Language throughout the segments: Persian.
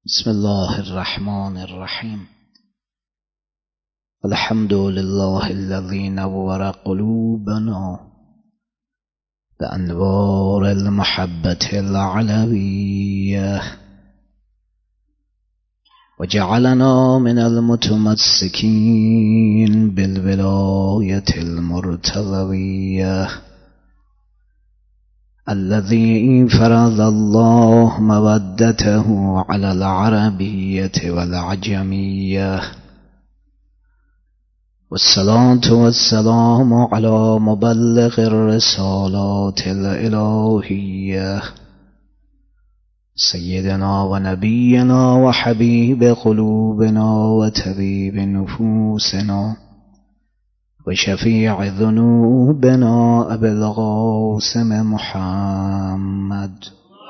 بسم الله الرحمن الرحیم. الحمد لله الذي نور قلوبنا بأنوار المحبة العلوية وجعلنا من المتمسكين بالولاية المرتضوية الذي فرض الله مودته على العربية والعجمية، والصلاة والسلام على مبلغ الرسالات الإلهية سيدنا ونبينا وحبيب قلوبنا وطبيب نفوسنا وشفيع ذنوبنا أبي القاسم محمد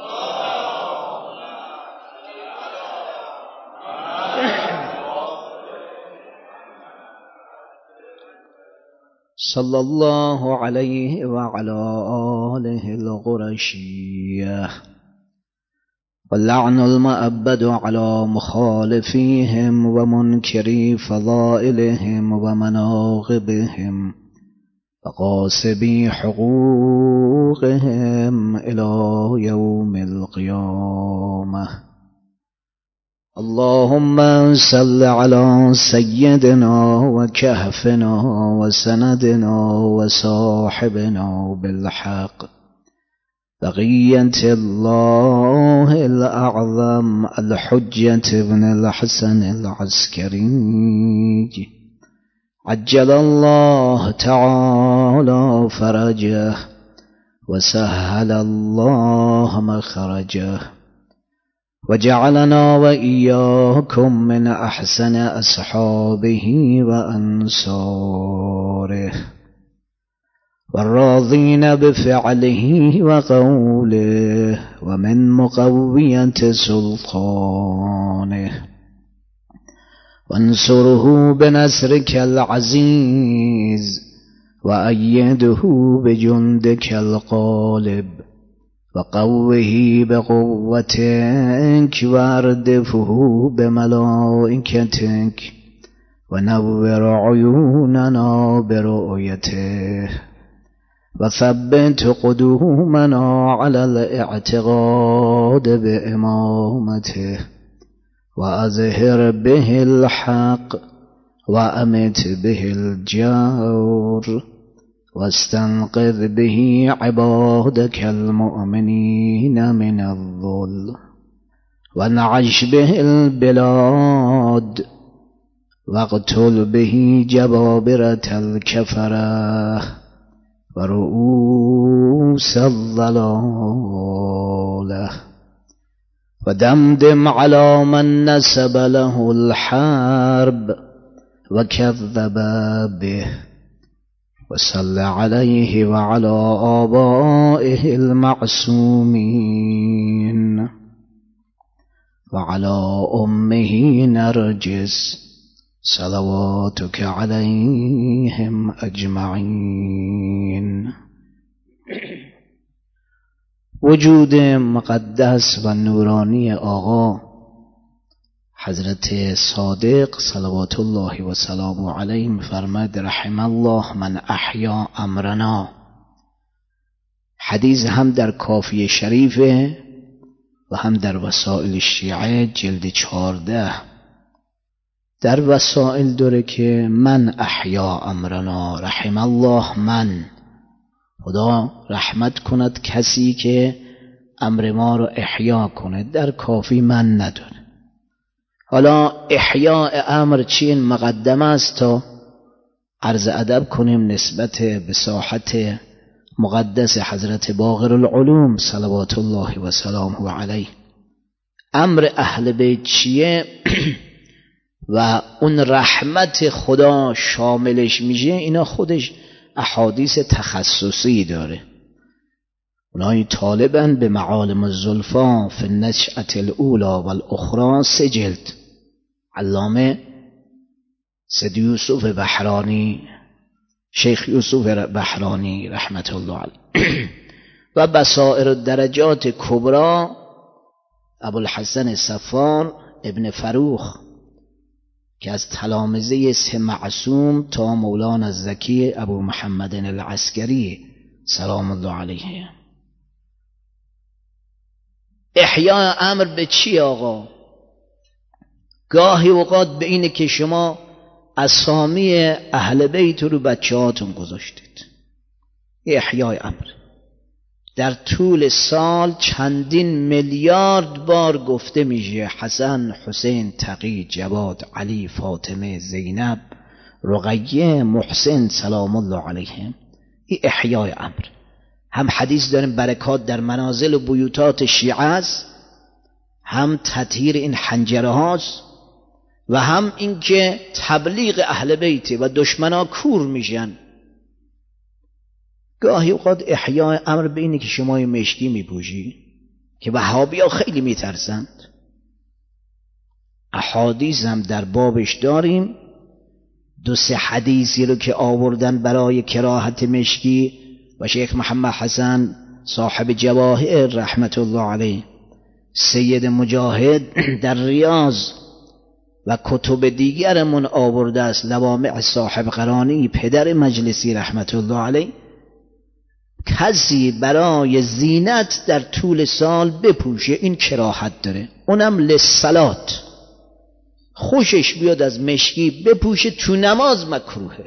صلى الله عليه وعلى آله القرشية، واللعن المؤبد على مخالفيهم ومنكري فضائلهم ومناقبهم وقاسبي حقوقهم إلى يوم القيامة. اللهم صل على سيدنا وكهفنا وسندنا وصاحبنا بالحق بقية الله الأعظم الحجة بن الحسن العسكري عجل الله تعالى فرجه وسهل الله مخرجه، وجعلنا وإياكم من أحسن أصحابه وأنصاره والراضين بفعله وقوله ومن مقوية سلطانه، وانصره بنصرك العزيز وأيده بجندك الغالب وقوه بقوتك واردفه بملائكتك ونور عيوننا برؤيته وثبت قدومنا على الاعتقاد بإمامته وأظهر به الحق وأمت به الجور واستنقذ به عبادك المؤمنين من الظلم وانعش به البلاد واقتل به جبابرة الكفرة ورؤوس الضلالة، ودمدم على من نسب له الحرب وكذب به، وصل عليه وعلى آبائه المعصومين وعلى أمه نرجس صلواتك عليهم اجمعین. وجود مقدس و نورانی آقا حضرت صادق صلوات الله و سلامه علیه می‌فرماید رحم الله من احیا امرنا. حدیث هم در کافی شریفه و هم در وسائل شیعه جلد 14. در وسائل داره که من احیا امرنا، رحم الله من، خدا رحمت کند کسی که امر ما رو احیا کنه. در کافی من نداره. حالا احیاء امر چین مقدمه است تا عرض ادب کنیم نسبت به ساحت مقدس حضرت باقر العلوم صلوات الله و سلامه علیه. امر اهل بیت چیه و اون رحمت خدا شاملش میشه، اینا خودش احادیث تخصصی داره. اونایی طالبن به معالم الزلفا فی النشأة الاولی والاخرى 3 جلد، علامه سید یوسف بحرانی، شیخ یوسف بحرانی رحمت الله علیه و بصائر الدرجات کبرا ابوالحسن صفار ابن فروخ که از تلامذه سه معصوم تا مولانا الزکی ابو محمد العسکری سلام الله علیه. احیاء امر به چی آقا؟ گاهی اوقات به اینه که شما اسامی اهل بیت رو بچه هاتون گذاشتید. احیاء امر در طول سال چندین میلیارد بار گفته میشه حسن، حسین، تقی، جواد، علی، فاطمه، زینب، رقیه، محسن سلام الله علیهم. این احیاء امر. هم حدیث داریم برکات در منازل و بیوتات شیعه است، هم تطهیر این حنجره هاست و هم اینکه تبلیغ اهل بیت و دشمنا کور میشن. گاهی اوقات احیاء امر به اینه که شما مشکی میپوشی که وهابی‌ها خیلی میترسند. احادیث هم در بابش داریم، 2-3 حدیثی رو که آوردن برای کراهت مشکی و شیخ محمد حسن صاحب جواهر رحمت الله علیه، سید مجاهد در ریاض و کتب دیگرمون آورده است، لوامع صاحب قرانی پدر مجلسی رحمت الله علیه. کسی برای زینت در طول سال بپوشه این کراهت داره، اونم للصلات، خوشش بیاد از مشکی بپوشه، تو نماز مکروهه.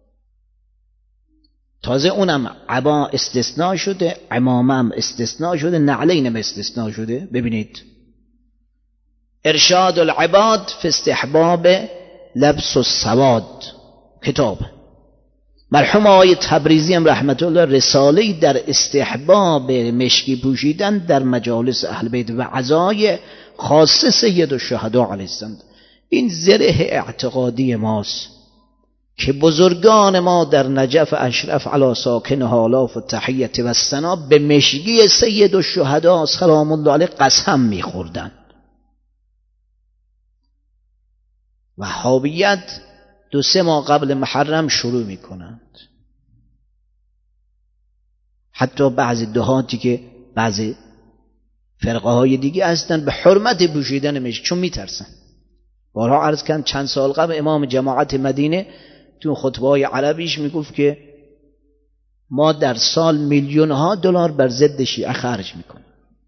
تازه اونم عبا استثناء شده، عمامه هم استثناء شده، نعلین هم استثناء شده. ببینید ارشاد العباد فی استحباب لبس السواد کتاب مرحوم آقای تبریزی هم رحمت الله رساله‌ای در استحباب مشکی پوشیدن در مجالس اهل بیت و عزای خاصه سید الشهدا علیه السلام. این زره اعتقادی ماست که بزرگان ما در نجف اشرف علی ساکنها الاف التحیة و الثنا به مشکی سید الشهدا سلام الله علیه قسم می‌خوردند. وهابیت 2-3 ماه قبل محرم شروع میکنند. حتی بعضی دهاتی که بعضی فرقه های دیگه هستن به حرمت پوشیدن مشک چون میترسن. بارها عرض کردم چند سال قبل امام جماعت مدینه تو خطبه های عربیش میگفت که ما در سال میلیون‌ها دلار بر ضد شیعه خرج میکنیم.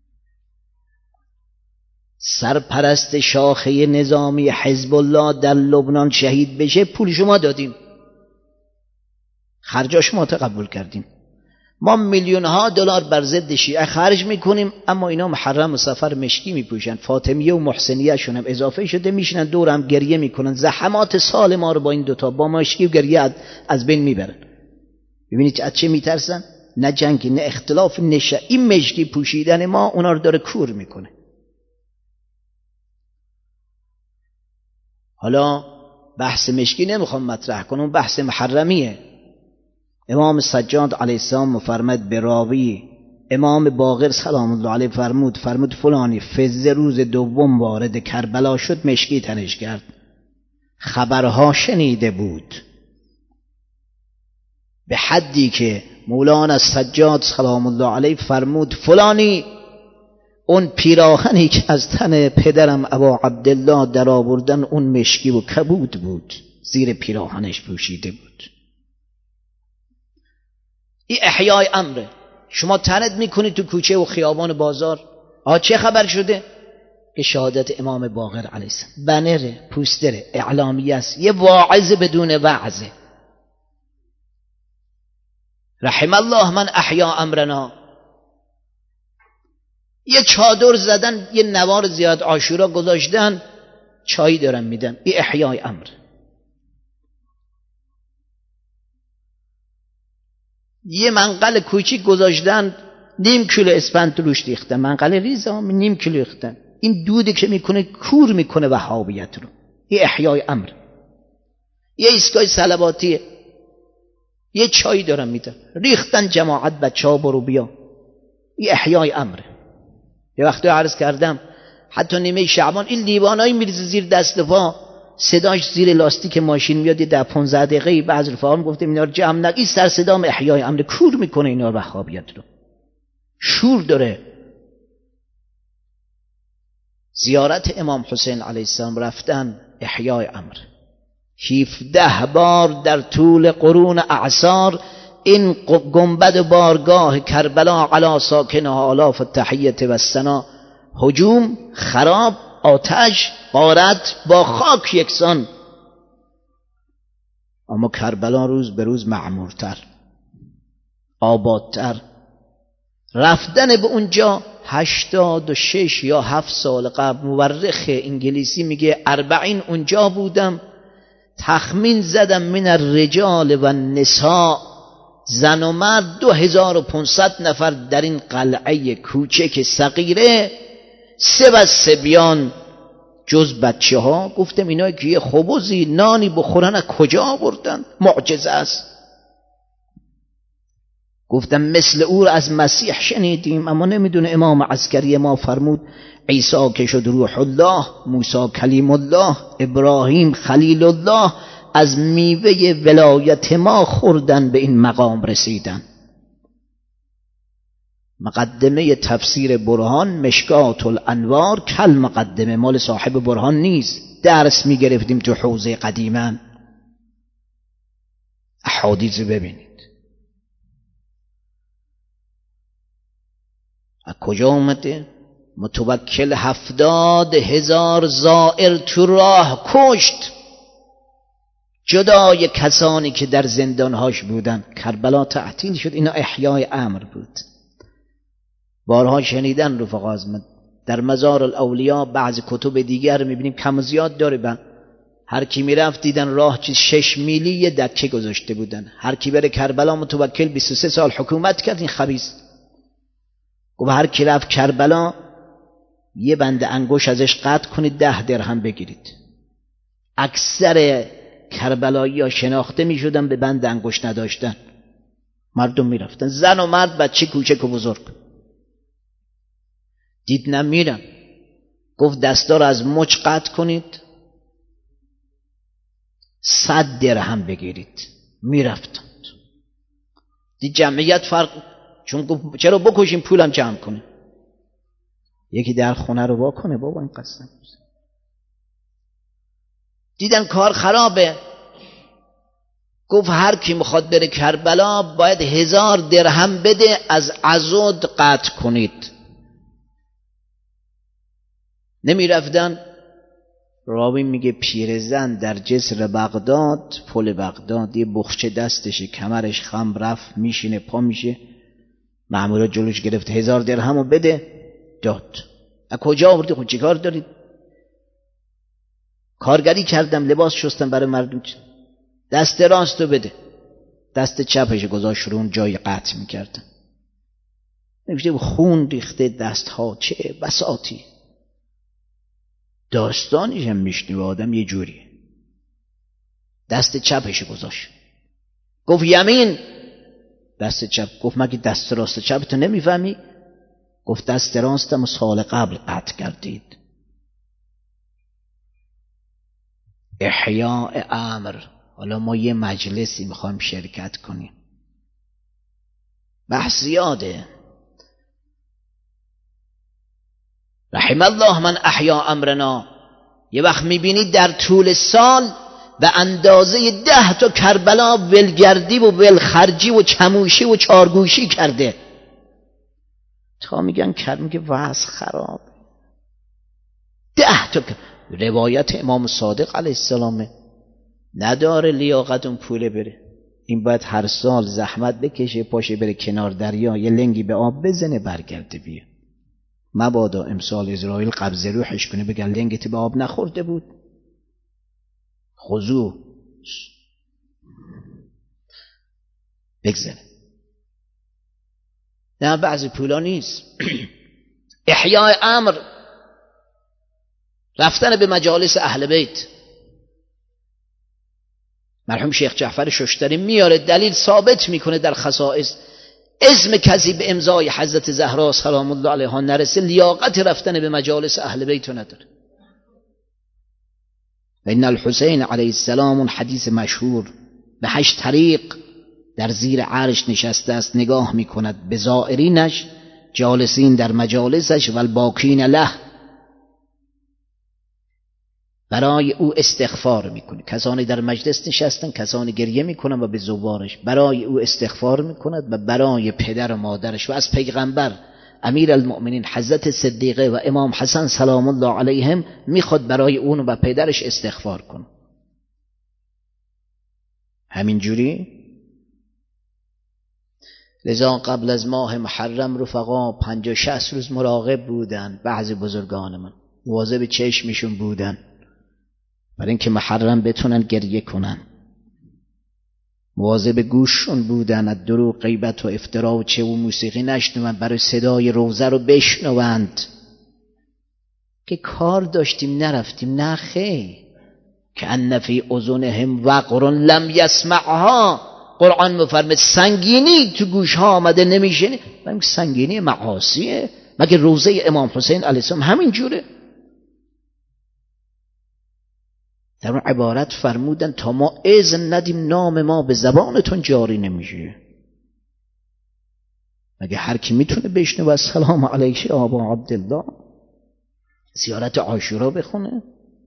سرپرست شاخه نظامی حزب الله در لبنان شهید بشه پول شما دادیم، خرجاش ما تقبل کردیم. ما میلیون‌ها دلار بر ضد شیعه خرج میکنیم، اما اینا محرم و سفر مشکی میپوشن. فاطمیه و محسنیه شون هم اضافه شده، میشنن دور هم گریه میکنن. زحمات سال ما رو با این دوتا با مشکی و گریه از بین میبرن. ببینید از چه میترسن؟ نه جنگ نه اختلاف نشه. این مشکی پوشیدن ما اونا رو داره کور میکنه. حالا بحث مشکی نمیخوام مطرح کنم، بحث محرمیه. امام سجاد علیه السلام مفرمد به راوی امام باقر سلام الله علیه فرمود فلانی فزه روز دوم وارد کربلا شد، مشکی تنش کرد، خبرها شنیده بود، به حدی که مولانا سجاد سلام الله علیه فرمود فلانی اون پیراهنی که از تن پدرم ابا عبدالله در آوردن اون مشکی و کبود بود، زیر پیراهنش پوشیده بود. این احیای امره. شما ترد میکنید تو کوچه و خیابان بازار، چه خبر شده؟ که شهادت امام باقر علیه السلام، بنره، پوستره، اعلامیه است، یه واعظ بدون وعظه. رحم الله من احیا امرنا. یه چادر زدن، یه نوار زیاد عاشورا گذاشتن، چای دارن میدن. این احیای امر. یه منقل کوچیک گذاشتن، نیم کیلو اسفند روش ریختن، منقل ریزه نیم کیلو ریختن. این دودی که میکنه کور میکنه وهابیت رو. این احیای امر. یه ایستگاه صلواتی، یه چای دارن میدن، ریختن جماعت بچه‌ها برو بیا. این احیای امر. یه وقتی عرض کردم حتی نیمه شعبان این لیوانایی میریزه زیر دست پا، صداش زیر لاستیک ماشین میاد، در 15 دقیقه بعض رفقا گفتم اینا رو جمع نگی، سر صدام احیای امر. کور میکنه اینا رو، وهابیت رو شور داره. زیارت امام حسین علیه السلام رفتن احیای امر. 17 بار در طول قرون اعصار این گنبد بارگاه کربلا علی ساکنها آلاف التحیة و الثنا هجوم، خراب، آتش، غارت، با خاک یکسان. اما کربلا روز به روز معمورتر، آبادتر. رفتن به اونجا 86 یا 7 سال قبل، مورخ انگلیسی میگه 40 اونجا بودم، تخمین زدم من الرجال و النساء، زن و مرد 2500 نفر در این قلعه کوچک صغیره، 3 بس صبیان جز بچه ها. گفتم اینا که یه خبزی نانی بخورن از کجا آوردن؟ معجزه است. گفتم مثل او از مسیح شنیدیم، اما نمیدونه امام عسکری ما فرمود عیسی که شد روح الله، موسی کلیم الله، ابراهیم خلیل الله، از میوه ولایت ما خوردن به این مقام رسیدن. مقدمه تفسیر برهان مشکات الانوار کل مقدمه، مال صاحب برهان نیست. درس میگرفتیم تو حوزه قدیما. احادیث ببینید از کجا اومده؟ متوکل 70,000 زائر تو راه کشت، جدای کسانی که در زندانهاش بودن. کربلا تعطیل شد. اینا احیای امر بود. بارها شنیدن رفقا از من در مزار الاولیا بعض کتب دیگر میبینیم کم و زیاد داره. هر کی میرفت دیدن راه 6 میلی یه دکه گذاشته بودن. هر کی بره کربلا متوکل 23 سال حکومت کرد. این خبیث گفت هر کی رفت کربلا یه بند انگوش ازش قطع کنید 10 درهم بگیرید. اکثر کربلایی ها شناخته میشدن به بند انگوش نداشتن. مردم میرفتن، زن و مرد، بچه کوچک و بزرگ. دید نمیرم، گفت دستا رو از مچ قطع کنید 100 درهم بگیرید. میرفتند. دید جمعیت فرق، چون گفت چرا بکشیم پولم جمع کنه. یکی در خونه رو واکنه بابا این قسم. دیدن کار خرابه، گفت هر کی میخواد بره کربلا باید 1000 درهم بده، از عضد قطع کنید. نمی رفتن. راوی میگه پیرزن در جسر بغداد، پل بغداد، یه بخچه دستشه، کمرش خم رفت، میشینه پا میشه، مأمورا جلوش گرفت 1000 درهمو بده، داد. از کجا آوردی؟ خود چی کار دارید؟ کارگری کردم، لباس شستم برای مردم. دست راستو بده. دست چپش گذاشت رو اون جای قطع میکردن. نمیشه خون ریخته دست ها، چه بساطی. داستانیش هم میشنوه آدم یه جوریه. دست چپش گذاشت، گفت یمین. دست چپ. گفت مگه دست راست چپ تو نمیفهمی؟ گفت دست راستم سال قبل قطع کردید. احیاء امر. حالا ما یه مجلسی میخوایم شرکت کنیم، بحث زیاده. رحم الله من احیا امرنا. یه وقت میبینید در طول سال به اندازه 10 تا کربلا ولگردی و ولخرجی و چموشی و چارگوشی کرده. تا میگن میگه وضع خراب. 10 تا روایت امام صادق علیه السلام نداره لیاقت اون پوله بره. این باید هر سال زحمت بکشه، پاشه بره کنار دریا، یه لنگی به آب بزنه، برگرده بیه. مبادا امسال اسرائیل قبض روحش کنه بگن لنگت به آب نخورده بود. خضوع بگذره. نه بعضی پولا نیست. احیاء امر، رفتن به مجالس اهل بیت. مرحوم شیخ جعفر ششتری میاره دلیل ثابت میکنه در خصائص اسم کسی به امضای حضرت زهرا سلام الله علیها نرسه لیاقت رفتن به مجالس اهل بیت نداره. و ان الحسین علیه السلام، اون حدیث مشهور، به 8 طریق در زیر عرش نشسته است، نگاه میکند به زائرینش، جالسین در مجالسش و الباکین له، برای او استغفار میکنه. کسانی در مجلس نشستن، کسانی گریه میکنن و به زوارش برای او استغفار میکند و برای پدر و مادرش و از پیغمبر امیر المؤمنین حضرت صدیقه و امام حسن سلام الله علیهم میخواد برای اون و پدرش استغفار کنه. همینجوری لذا قبل از ماه محرم رفقا 50-60 روز مراقب بودن. بعضی بزرگان من مواظب چشمشون بودن برای اینکه محرم بتونن گریه کنن، مواظب گوششون بودن از دروغ، غیبت و افترا و چه و موسیقی نشنوند، برای صدای روزه رو بشنوند. که کار داشتیم نرفتیم؟ نه خیر. که ان فی اذنهم وقر لم یسمعها، قرآن میفرماید سنگینی تو گوش ها آمده نمیشنی. من سنگینی معاصیه؟ مگه روزه امام حسین علیه السلام همین جوره؟ در اون عبارت فرمودن تا ما اذن ندیم نام ما به زبانتون جاری نمیشه. مگه هر کی میتونه بشنوه السلام علیک ابا عبدالله، زیارت عاشورا بخونه؟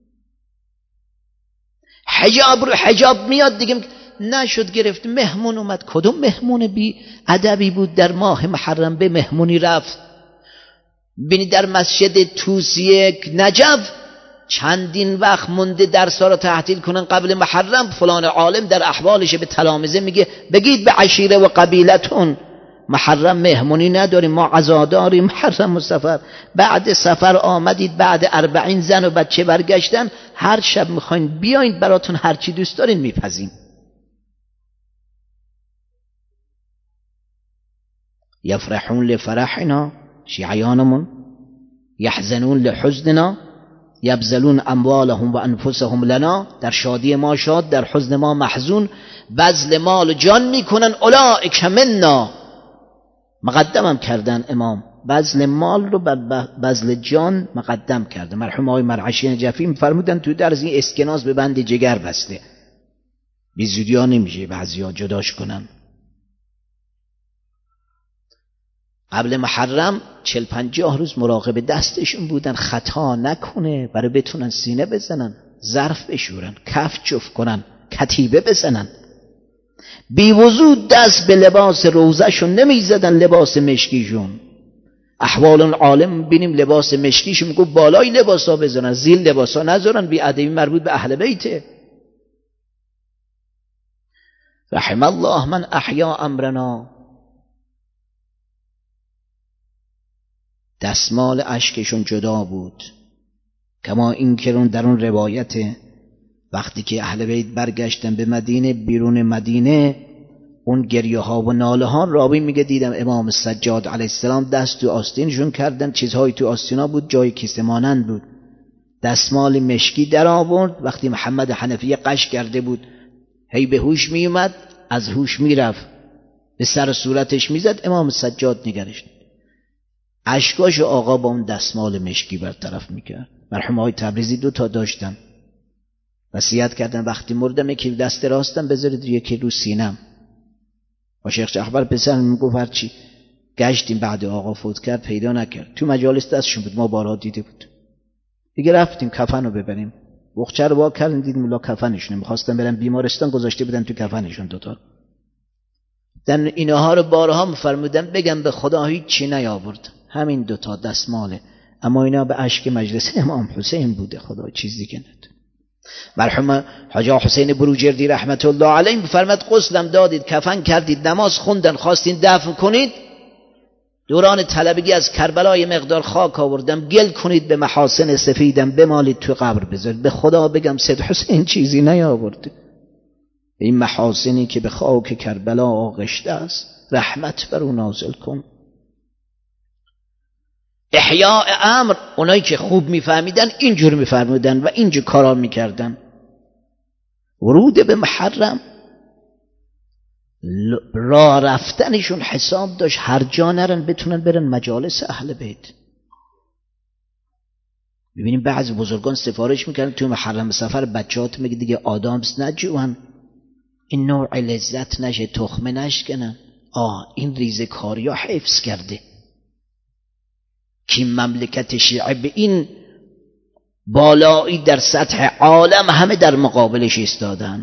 حجاب میاد دیگه نشد گرفت. مهمون اومد، کدوم مهمون بی ادبی بود در ماه محرم به مهمونی رفت؟ بینی در مسجد توسیه نجف چندین وقت مونده درس‌ها رو تعطیل کنن قبل محرم. فلان عالم در احوالش به تلامذه میگه بگید به عشیره و قبیلتون محرم مهمونی نداریم، ما عزاداریم محرم و سفر. بعد سفر آمدید، بعد 40 زن و بچه برگشتن، هر شب میخواین بیاین براتون هر چی دوست دارین میپزیم. یفرحون لفرحنا، شیعیانمون، یحزنون لحزننا، یبذلون اموالهم و انفسهم لنا، در شادی ما شاد، در حزن ما محزون، بذل مال و جان میکنن. اولئک منا، مقدمم کردن امام، بذل مال رو بر بذل جان مقدم کرده. مرحوم آقای مرعشی نجفی میفرمودن تو درس این اسکناس به بند جگر بسته، بی زودیا نمیشه بعضیا جداش کنن. قبل محرم 40-50 روز مراقب دستشون بودن خطا نکنه، برای بتونن سینه بزنن، ظرف بشورن، کف جفت کنن، کتیبه بزنن. بی وضو دست به لباس روزشون نمیزدن، لباس مشکیشون. احوال عالم بینیم لباس مشکیشون میگو بالای لباسا بزنن، زیر لباسا نذارن، بی ادبی مربوط به اهل بیته. رحم الله من احیا امرنا. دستمال اشکشون جدا بود. کما این که در اون روایت وقتی که اهل بیت برگشتن به مدینه، بیرون مدینه اون گریه ها و ناله ها، راوی میگه دیدم امام سجاد علیه السلام دست تو آستینشون کردن، چیزهایی تو آستینا بود جای کیسه مانند بود. دستمال مشکی در آورد. وقتی محمد حنفیه قش کرده بود هی به هوش می اومد، از هوش میرفت، به سر صورتش میزد، امام سجاد نگرشت، اشکاش آقا با اون دستمال مشکی برطرف میکرد. مرحوم آقای تبریزی 2 تا داشتن، وصیت کردن وقتی مردم یکی دست راستم بذارید یکی رو سینم. با شیخ جعفر پسر میگفت هرچی گشتیم بعد آقا فوت کرد پیدا نکرد، تو مجالس دستشون بود، ما بارها دیده بود. دیگه رفتیم کفن رو ببریم، بخچه رو وا کردیم دیدیم ملا کفنشون، میخواستن برن بیمارستان گذاشته بودن تو کفنشون 2 تا. در اینها رو بارها میفرمودن بگم به خدا هیچ چی نیاورد، همین 2 تا دستماله، اما اینا به اشک مجلس امام حسین بوده، خدا چیزی که نداره. مرحوم حاج حسین بروجردی رحمت الله علیه میفرماد غسلم دادید، کفن کردید، نماز خوندن، خواستین دفن کنید، دوران طلبگی از کربلا مقدار خاک آوردم، گل کنید به محاسن سفیدم بمالید تو قبر بذارید. به خدا بگم سید حسین چیزی نیاورده، این محاسنی که به خاک کربلا آغشته است رحمت بر او نازل کن. احیاء امر، اونایی که خوب میفهمیدن اینجور میفرمودن و اینجور کارا میکردن. ورود به محرم راه رفتنشون حساب داشت، هر جا نرن بتونن برن مجالس اهل بیت. ببینیم بعضی بزرگان سفارش میکردن تو محرم سفر بچه‌هات میگه دیگه آدامس نجوان، این نوع لذت نشه، تخمه نشکنن. این ریزه کاریا حفظ کرده که مملکت شیعه به این بالایی در سطح عالم همه در مقابلش ایستادن.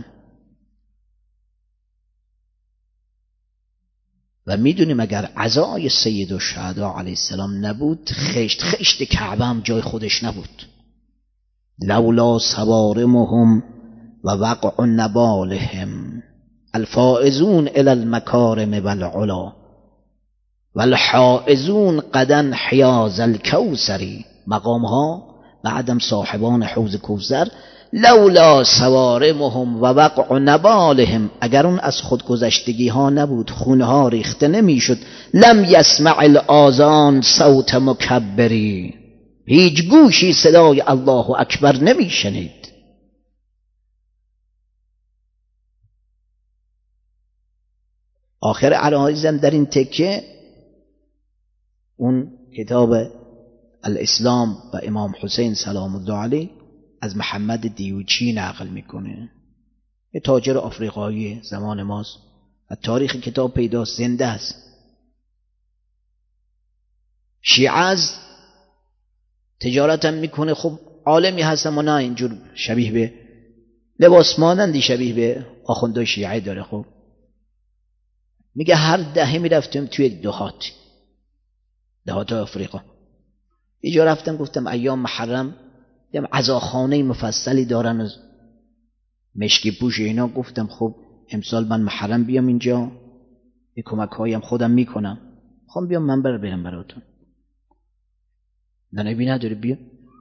و میدونیم اگر عزای سید الشهدا علیه السلام نبود، خشت کعبه هم جای خودش نبود. لولا صوارمهم و وقع نبالهم الفائزون الی المکارم والعلا والحائزون قدن حیاز الکوثری. مقام ها بعدم صاحبان حوض کوثر. لولا صوارمهم و وقع نبالهم، اگر اون از خودگذشتگی ها نبود، خون ها ریخته نمیشد. لم یسمع الاذان صوت مکبری، هیچ گوشی صدای الله اکبر نمیشنید. آخر عرایزم در این تکه اون کتاب الاسلام و امام حسین سلام الله علیه از محمد دیوچی نقل میکنه، یه تاجر آفریقایی زمان ماست و تاریخ کتاب پیداست، زنده است. شیعه از تجارتم میکنه، خب عالمی هست اما نه اینجور شبیه به لباس مانندی شبیه به آخوندهای شیعه داره. خب میگه هر دهه میرفتیم توی دهات آفریقا. یه جا رفتم گفتم ایام محرم دیدم عزاخانه مفصلی دارن از مشکی پوش اینا. گفتم خب امسال من محرم بیام اینجا، یه کمک هایم خودم میکنم، خب بیام من برم براتون. نبی نداره بیا.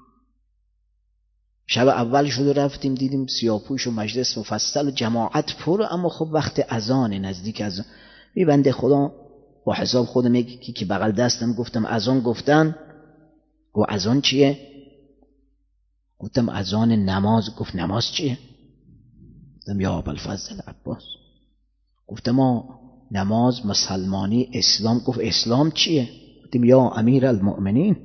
شب اول شده رفتیم دیدیم سیاپوش و مجلس مفصل و جماعت پر، اما خب وقت اذان، نزدیک اذان. بی بنده خدا با حساب خودم یکی که بغل دستم گفتم اذان گفتن. گفت اذان چیه؟ گفتم اذان نماز. گفت نماز چیه؟ گفتم یا ابوالفضل عباس. گفتم ما نماز مسلمانی اسلام. گفت اسلام چیه؟ گفتم یا امیر المؤمنین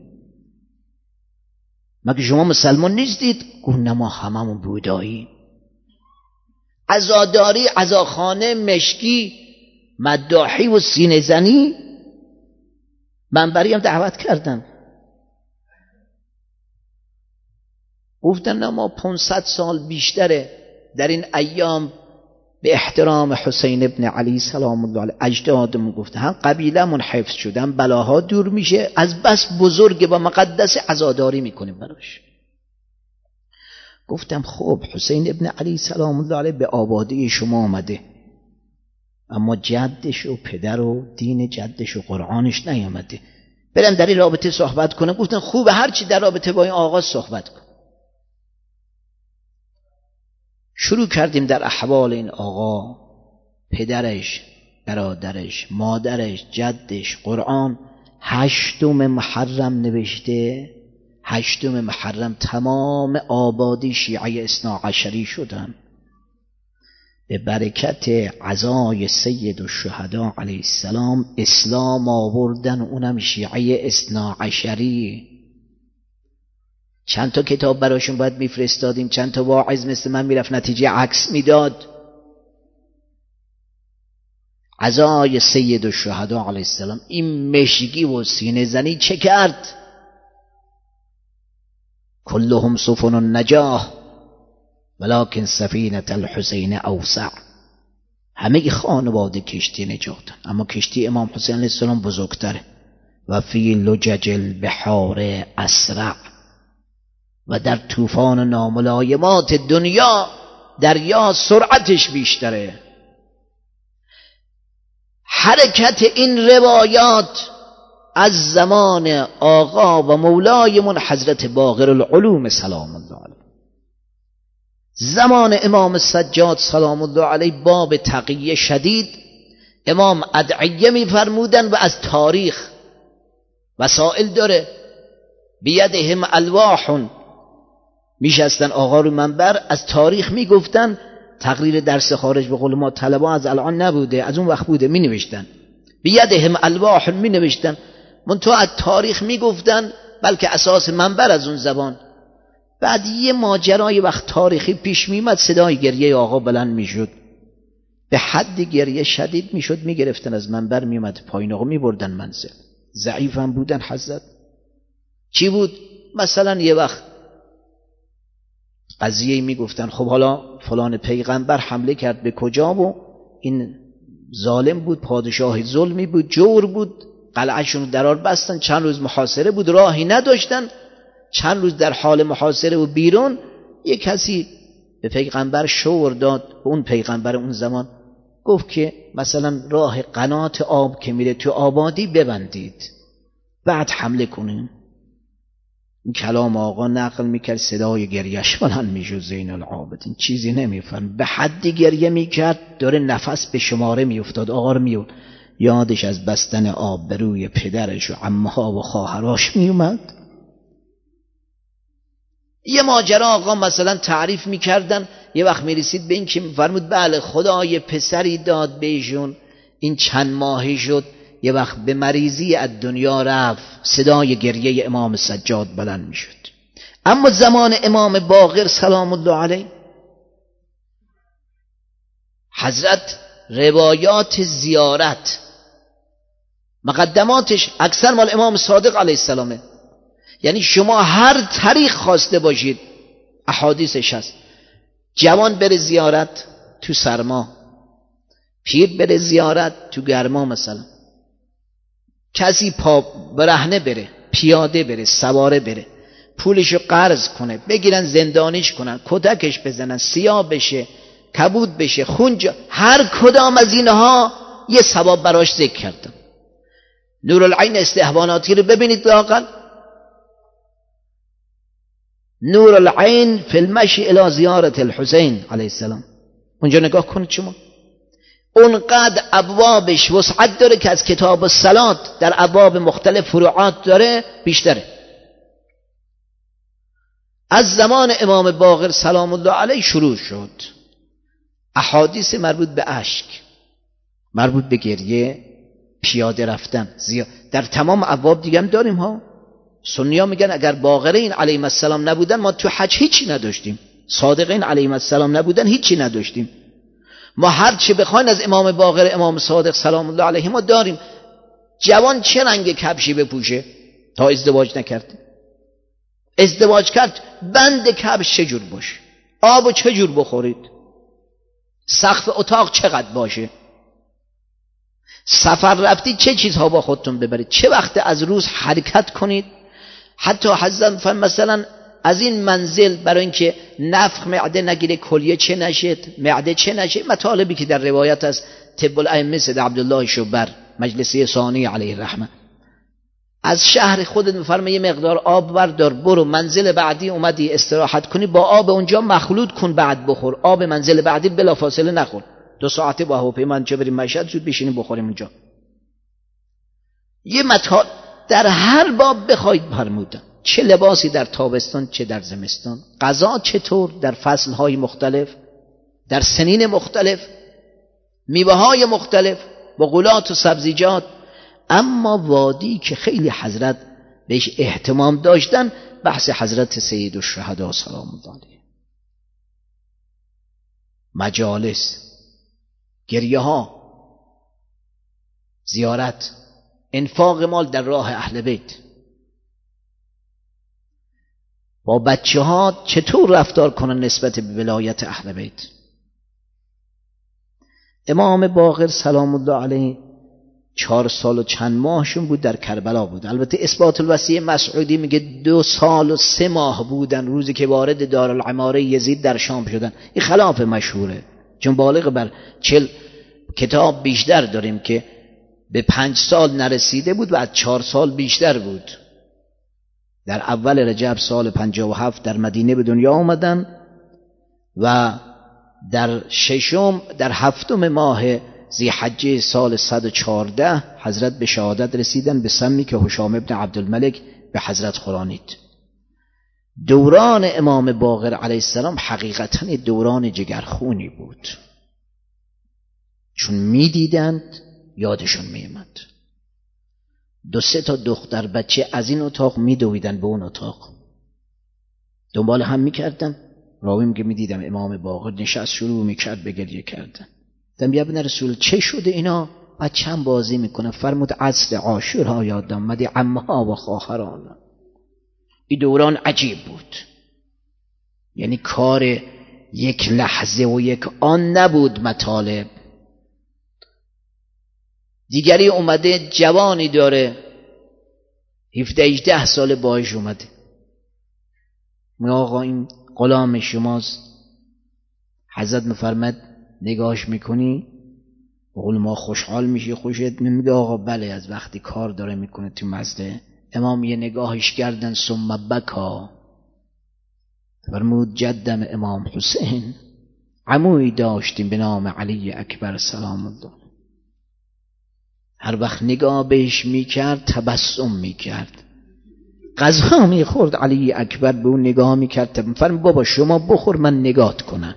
مگه شما مسلمان نیستید؟ گفت نه ما هممون بودایی. عزاداری، عزاخانه، مشکی، مداحی و سینه زنی. منبری هم دعوت کردن. گفتن نه ما 500 سال بیشتره در این ایام به احترام حسین ابن علی سلام الله علیه اجدادمون گفته هم قبیلمون حفظ شدن، بلاها دور میشه، از بس بزرگ و مقدس عزاداری میکنیم براش. گفتم خب حسین ابن علی سلام الله علیه به آبادی شما آمده، اما جدش و پدر و دین جدش و قرآنش نیامده، برن در این رابطه صحبت کنه. گفتن خوبه، هرچی در رابطه با این آقا صحبت کن. شروع کردیم در احوال این آقا، پدرش، برادرش، مادرش، جدش، قرآن. 8 محرم نوشته، 8 محرم تمام آبادی شیعه اثناعشری شدن به برکت عزای سید الشهدا علیه السلام. اسلام آوردن، اونم شیعه اثناعشری. چند تا کتاب براشون باید میفرستادیم، چند تا واعظ مثل من میرفت نتیجه عکس میداد. عزای سید الشهدا علیه السلام این مشگی و سینه زنی چه کرد؟ کلهم سفن النجاح ولکن سفینة الحسین اوسع. همه خانواده کشتی نجاتن، اما کشتی امام حسین علیه السلام بزرگتره. و فی لجج البحار اسرع، و در طوفان و ناملایمات دنیا دریا سرعتش بیشتره. حرکت این روایات از زمان آقا و مولایمون حضرت باقر العلوم سلام الله علیه، زمان امام سجاد سلام الله علیه، باب تقیه شدید. امام ادعیه می فرمودن و از تاریخ وسائل داره. بیدهم الواح، میشستن آقا رو منبر از تاریخ میگفتن. تقریر درس خارج به قول ما طلبا از الان نبوده، از اون وقت بوده، می نوشتن بیدهم الواح، می نوشتن منتها از تاریخ میگفتن، بلکه اساس منبر از اون زبان. بعد یه ماجرای وقت تاریخی پیش میمد، صدای گریه آقا بلند میشد، به حد گریه شدید میشد، میگرفتن از منبر میومد پایین، آقا میبردن منزل. ضعیف هم بودن حضرت. چی بود؟ مثلا یه وقت قضیه میگفتن خب حالا فلان پیغمبر حمله کرد به کجا و این ظالم بود، پادشاه ظلمی بود، جور بود، قلعهشون درار بستن، چند روز محاصره بود، راهی نداشتن، چند روز در حال محاصره و بیرون. یک کسی به پیغمبر شور داد، به اون پیغمبر اون زمان، گفت که مثلا راه قنات آب که میره تو آبادی ببندید بعد حمله کنین. این کلام آقا نقل میکرد، صدای گریش بلند میشد زین العابدین، چیزی نمیفهم، به حدی گریه میکرد داره نفس به شماره میافتاد. آقا رو میاد یادش از بستن آب به روی پدرش و عمها و خواهراش میومد. یه ماجرا آقا مثلا تعریف میکردن، یه وقت میرسید به این که فرمود بله خدا یه پسری داد بهشون، این چند ماهی شد، یه وقت به مریضی از دنیا رفت، صدای گریه امام سجاد بلند میشد. اما زمان امام باقر سلام الله علیه، حضرت روایات زیارت مقدماتش اکثر مال امام صادق علیه السلامه. یعنی شما هر طریق خواسته باشید احادیثش هست. جوان بره زیارت تو سرما، پیر بره زیارت تو گرما، مثلا کسی پا برهنه بره، پیاده بره، سواره بره، پولشو قرض کنه، بگیرن زندانیش کنن، کتکش بزنن، سیاه بشه، کبود بشه، خونجا، هر کدام از اینها یه ثواب براش ذکر کردم. نورالعین استحواناتی رو ببینید لااقل، نور العین فی المشی الی زیارت الحسین علیه السلام، اونجا نگاه کنید شما، اونقدر ابوابش وسعت داره که از کتاب الصلات در ابواب مختلف فروعات داره بیشتره. از زمان امام باقر سلام الله علیه شروع شد احادیث مربوط به اشک، مربوط به گریه، پیاده رفتن، در تمام ابواب دیگه هم داریم ها. سنی‌ها میگن اگر باقرین علیهم السلام نبودن ما تو حج هیچی نداشتیم، صادقین علیهم السلام نبودن هیچی نداشتیم. ما هر چی بخواین از امام باقر امام صادق سلام الله علیه ما داریم. جوان چه رنگ کفشی بپوشه تا ازدواج نکرده؟ ازدواج کرد بند کفش چجور باشه؟ آبو چجور بخورید؟ سقف اتاق چقدر باشه؟ سفر رفتید چه چیزها با خودتون ببرید؟ چه وقت از روز حرکت کنید؟ حتی حضرت مثلا از این منزل برای اینکه نفخ معده نگیره، کلیه چه نشد، معده چه نشد، مطالبی که در روایت از طب الائمه سید عبدالله شوبر مجلسی ثانی علیه الرحمه، از شهر خودت میفرمه یه مقدار آب بردار برو منزل بعدی اومدی استراحت کنی با آب اونجا مخلوط کن بعد بخور، آب منزل بعدی بلافاصله نخور، 2 ساعته با هواپیما چه بریم مشهد زود بشینیم بخوریم اونجا. یه مطالب در هر باب بخواید فرمودن، چه لباسی در تابستان چه در زمستان، غذا چطور در فصلهای مختلف، در سنین مختلف، میوه‌های مختلف، بقولات و سبزیجات. اما وادی که خیلی حضرت بهش اهتمام داشتن بحث حضرت سید الشهدا سلام الله علیه، مجالس، گریه ها، زیارت، انفاق مال در راه اهل بیت، با بچه ها چطور رفتار کنن نسبت به ولایت اهل بیت. امام باقر سلام الله علیه 4 سال و چند ماهشون بود در کربلا بود. البته اثبات الوصیه مسعودی میگه 2 سال و 3 ماه بودن روزی که وارد دارالعماره یزید در شام شدن. این خلاف مشهوره، چون بالغ بر 40 کتاب بیشتر داریم که به 5 سال نرسیده بود و از 4 سال بیشتر بود. در اول رجب سال 57 در مدینه به دنیا آمدن و در 7 ماه ذی‌حجه سال 114 حضرت به شهادت رسیدن به سمی که هشام ابن عبدالملک به حضرت خورانید. دوران امام باقر علیه السلام حقیقتاً دوران جگرخونی بود، چون میدیدند یادشون میامد. 2-3 تا دختر بچه از این اتاق میدویدن به اون اتاق، دنبال هم میکردن. راوی میگه میدیدم امام باقر نشست شروع میکرد به گریه کردن. دم یا ابن رسول چه شده اینا؟ بچه‌م بازی میکنه. فرمود عصر عاشورا یاد آمد، عمها و خواهران. این دوران عجیب بود. یعنی کار یک لحظه و یک آن نبود مطالب. دیگری اومده جوانی داره 17-18 سال باهاش اومده، میگه آقا این غلام شماست. حضرت میفرماد نگاهش میکنی بقول ما خوشحال میشی خوشت میگه آقا بله. از وقتی کار داره میکنه تو مسجد امام یه نگاهش کردن ثم بکا. فرمود جدم امام حسین عمویی داشتیم به نام علی اکبر سلام الله، هر وقت نگاه بهش میکرد تبسم میکرد، غذا میخورد علی اکبر به اون نگاه میکرد. فرمود بابا شما بخور من نگات کنم.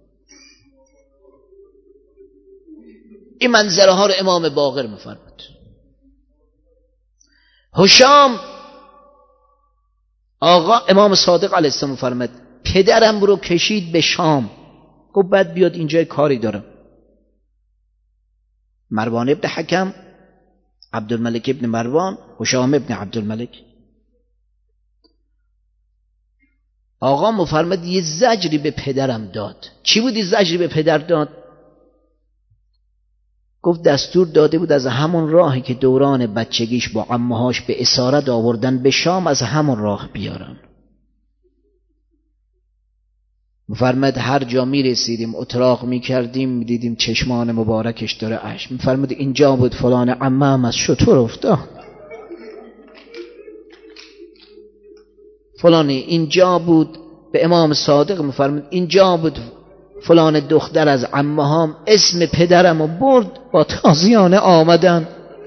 این منظره ها رو امام باقر میفرمود. هشام آقا امام صادق علیه السلام فرمود پدرم رو کشید به شام، گفت بعد بیاد اینجا کاری دارم. مروان ابن حکم، عبدالملک ابن مروان، هشام ابن عبدالملک. آقا مفرمد یه زجری به پدرم داد. چی بود یه زجری به پدر داد؟ گفت دستور داده بود از همون راهی که دوران بچگیش با عمهاش به اسارت آوردن به شام از همون راه بیارن. مفرمد هر جا می رسیدیم اتراق می کردیم می دیدیم چشمان مبارکش داره اشک. مفرمد اینجا بود فلان عمم از شتر افتاد، فلانی اینجا بود. به امام صادق مفرمد اینجا بود فلان دختر از عمهام اسم پدرم رو برد، با تازیانه آمدن.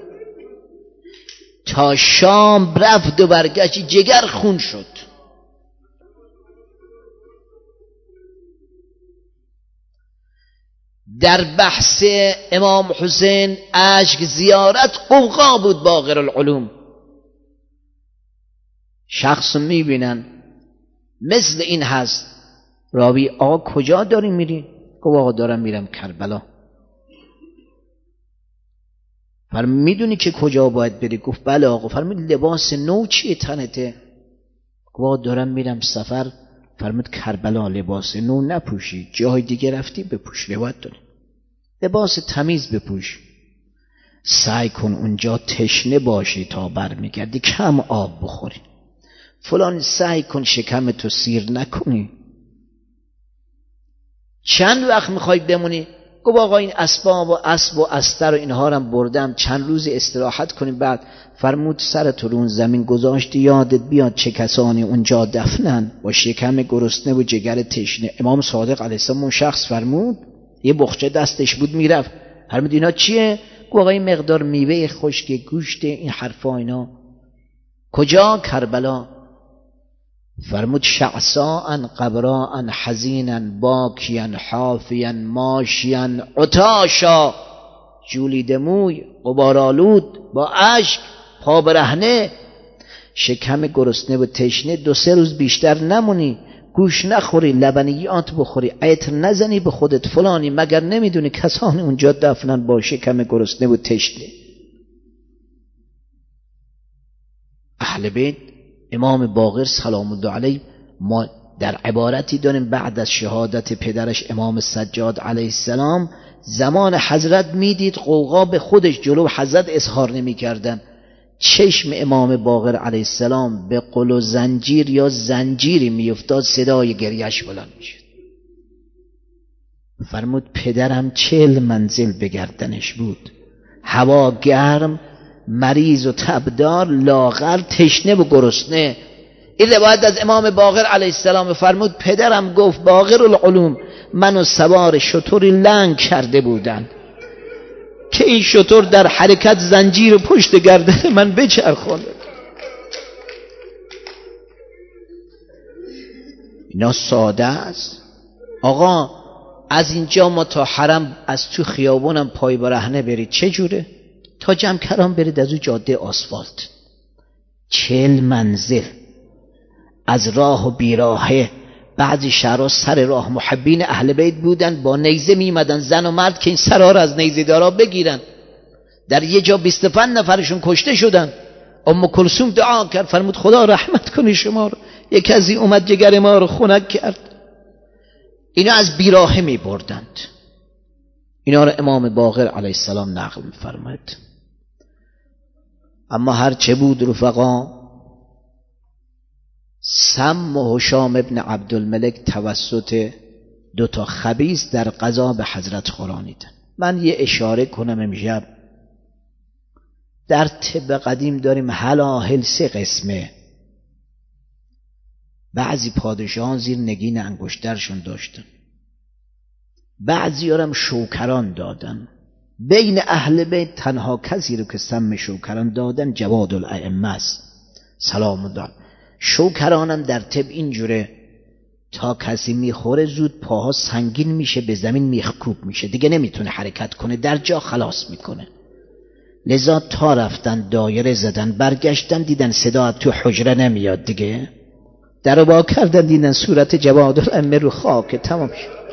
تا شام رفت و برگشت جگر خون شد. در بحث امام حسین اشک زیارت قوقا بود باقر العلوم. شخص میبینن مثل این هست، راوی آقا کجا داری میری؟ گفت آقا دارم میرم کربلا. فرمود میدونی که کجا باید بری؟ گفت بله آقا. فرمود لباس نو چیه تنته؟ گفت آقا دارم میرم سفر. فرمود کربلا لباس نو نپوشی، جای دیگه رفتی بپوش، روایت داری لباس تمیز بپوش. سعی کن اونجا تشنه باشی تا برمیگردی کم آب بخوری. فلان سعی کن شکم تو سیر نکنی. چند وقت میخوای بمونی؟ گفت آقا این اسباب و اسب و استر و اینها رو بردم، چند روز استراحت کنیم بعد. فرمود سرت رو اون زمین گذاشتی یادت بیاد چه کسانی اونجا دفنن با شکم گرسنه و جگر تشنه. امام صادق علیه السلام اون شخص فرمود یه بخچه دستش بود میرفت. فرمود اینا چیه؟ گفت آقا این مقدار میوه خشک گوشت این حرفا اینا. کجا؟ کربلا. فرمود شعصاء قبراء حزینا باکیا حافیا ماشیا عطاشا، جولیده موی غبارآلود با اشک پا برهنه، شکم گرسنه و تشنه 2-3 روز بیشتر نمونی، گوش نخوری، لبنیات بخوری، عطر نزنی به خودت فلانی، مگر نمیدونی کسانی اونجا دفنن با شکم گرسنه و تشنه. اهل بیت امام باقر سلام الله علیه ما در عبارتی داریم بعد از شهادت پدرش امام سجاد علیه السلام زمان حضرت میدید قوقا به خودش جلو حضرت اظهار نمی کردن. چشم امام باقر علیه السلام به قل و زنجیر یا زنجیری میافتاد، صدای گریش بلند میشد. فرمود پدرم 40 منزل به گردنش بود، هوا گرم، مریض و تبدار، لاغر، تشنه و گرسنه. این روایت از امام باقر علیه السلام. فرمود پدرم گفت باقر العلوم منو سوار شتری لنگ کرده بودن که این شتر در حرکت زنجیر پشت گردن من بچرخونه. اینا ساده است. آقا از اینجا ما تا حرم از تو خیابونم پای برهنه برید چه جوره؟ تا جمع کرام برید از او جاده آسفالت 40 منزل از راه و بیراهه. بعضی شهرها سر راه محبین اهل بیت بودن با نیزه میمدن زن و مرد که این سرها را از نیزه دارا بگیرن. در یه جا 25 نفرشون کشته شدن. ام کلثوم دعا کرد فرمود خدا رحمت کنی شما رو. یک کسی اومد جگر ما رو خنک کرد. اینا از بیراهه می بردند. اینا رو امام باقر علیه السلام نقل می فرماید. اما هر چه بود رفقا، سم و هشام ابن عبدالملک توسط دوتا خبیث در قضا به حضرت خورانیدن. من یه اشاره کنم امشب. در طب قدیم داریم هلاهل 3 قسمه. بعضی پادشاهان زیر نگین انگشترشون داشتن، بعضی هم شوکران دادن. بین اهل بیت تنها کسی رو که سم شوکران دادن جواد الائمه است سلام الله. شوکرانم در طب اینجوره تا کسی میخوره زود پاها سنگین میشه، به زمین میخکوب میشه، دیگه نمیتونه حرکت کنه، در جا خلاص میکنه. لذا تا رفتن دایره زدن، برگشتن دیدن صدا تو حجره نمیاد، دیگه در رو با کردن دیدن صورت جواد الائمه رو خاک، تمام شد.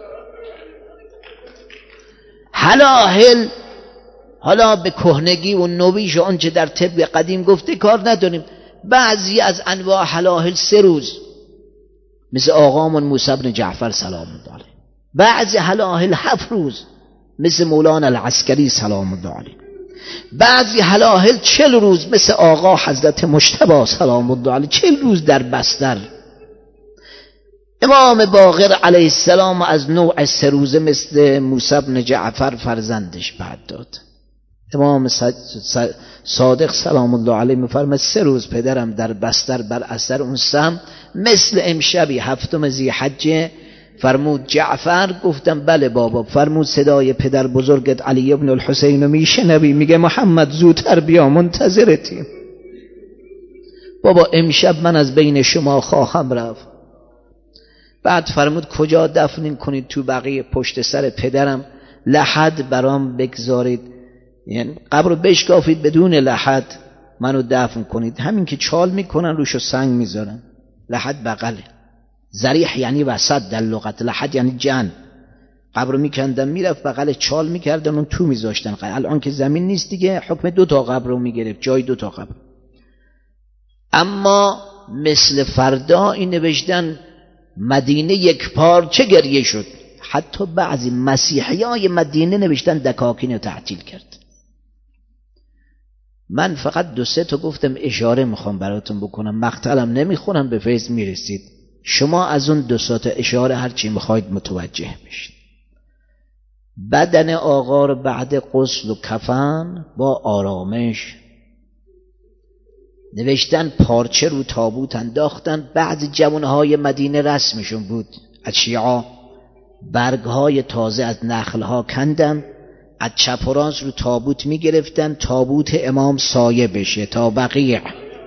هلاهل حالا به کهنگی و نویش و آنچه در طب قدیم گفته کار نداریم. بعضی از انواع هلاهل 3 روز، مثل آقامون موسی بن جعفر سلام الله علیه. بعضی هلاهل 7 روز، مثل مولانا العسکری سلام الله علیه. بعضی هلاهل 40 روز، مثل آقا حضرت مجتبی سلام الله علیه، 40 روز در بستر. امام باقر علیه السلام از نوع 3 روزه مثل موسی بن جعفر فرزندش بعد داد. امام صادق سلام الله علیه میفرماید 3 روز پدرم در بستر بر اثر اون سم، مثل امشبی 7 ذی‌حجه فرمود جعفر، گفتم بله بابا. فرمود صدای پدر بزرگت علی ابن الحسین رو میشنوی؟ میگه محمد زودتر بیا منتظرتیم. بابا امشب من از بین شما خواهم رفت. بعد فرمود کجا دفنین کنید؟ تو بقیه پشت سر پدرم لحد برام بگذارید، یعنی قبر رو بشکافید بدون لحد منو دفن کنید. همین که چال میکنن روشو سنگ میذارن. لحد بغله، ذریح یعنی وسط در لغت، لحد یعنی جن. قبر رو میکندن میرفت بغل چال میکردن اون تو میذاشتن. الان که زمین نیست دیگه حکم 2 تا قبر رو میگرفت جای 2 تا قبر. اما مثل فردا این نوشتن مدینه یک پارچه گریه شد. حتی بعضی مسیحیای مدینه نوشتن دکاکین رو تعطیل کرد. من فقط 2-3 تا گفتم اشاره میخوام براتون بکنم، مقطعم نمیخونم، به فیض میرسید. شما از اون 2-3 تا اشاره هرچی میخواید متوجه بشید. بدن آقا رو بعد غسل و کفن با آرامش نوشتن پارچه رو تابوت انداختن. بعضی جوانهای مدینه رسمشون بود، از شیعا برگهای تازه از نخلها کندن، از چپ و راست رو تابوت میگرفتن، تابوت امام سایه بشه تا بقیع.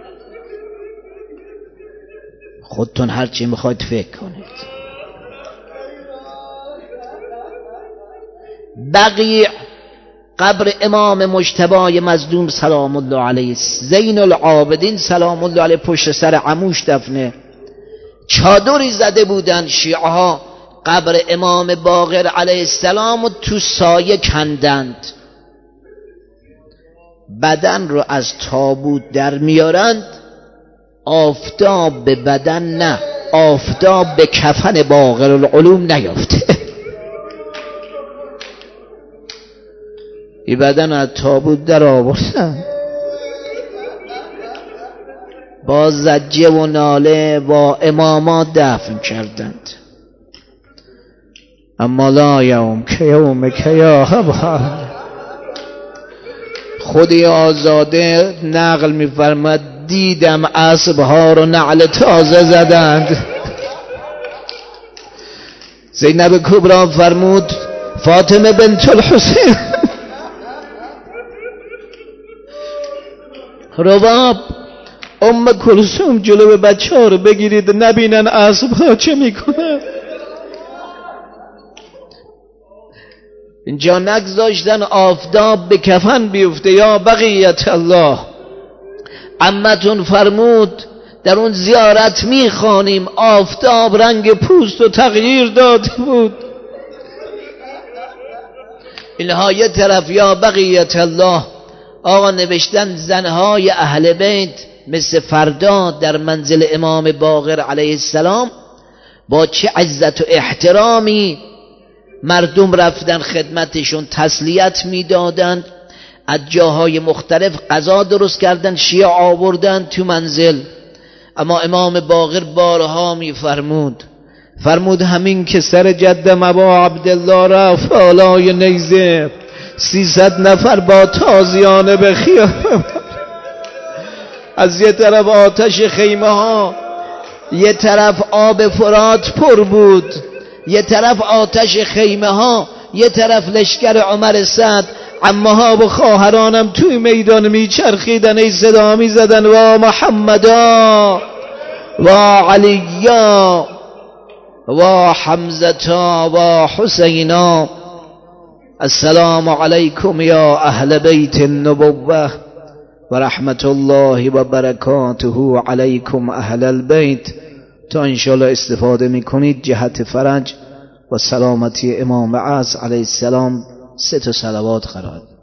خودتون هرچی میخواید فکر کنید. بقیع قبر امام مجتبی مظلوم سلام الله علیه، زین العابدین سلام الله علیه پشت سر عموش دفنه. چادری زده بودن شیعه ها قبر امام باقر علیه السلام و تو سایه کندند. بدن رو از تابوت در میارند، آفتاب به بدن نه، آفتاب به کفن باقر العلوم نیافته. این بدن از تابوت در آوردن، با زجه و ناله با امامات دفن کردند. اما لا یوم که یوم که یا هبا. خودی آزاده نقل می‌فرماد دیدم اسبها رو نعل تازه زدند. زینب کبرا فرمود فاطمه بنت الحسین، رباب ام کلثوم جلو بچه ها رو بگیرید نبینن اسبها چه میکنن. اینجا نگذاشتن آفتاب به کفن بیفته. یا بقیت الله، عمتون فرمود در اون زیارت میخوانیم آفتاب رنگ پوست و تغییر داده بود. اینها یه طرف. یا بقیت الله، آقا نوشتن زنهای اهل بیت مثل فردا در منزل امام باقر علیه السلام با چه عزت و احترامی مردم رفتن خدمتشون، تسلیت میدادند. از جاهای مختلف غذا درست کردن، شیعه آوردن تو منزل. اما امام باقر بارها فرمود همین که سر جدم ابا عبدالله رفت آلای نیزه 300 نفر با تازیانه به خیابان، از یه طرف آتش خیمه ها، یه طرف آب فرات پر بود، یه طرف آتش خیمه ها، یه طرف لشکر عمر سعد. عمها و خواهرانم توی میدان میچرخیدن، ای صدا میزدن و محمدا و علیا و حمزتا و حسینا، السلام علیکم یا اهل بیت النبوه و رحمت الله و برکاته علیکم اهل البیت. تا انشاءالله استفاده میکنید جهت فرج و سلامتی امام عصر علیه السلام 3 صلوات قرائت.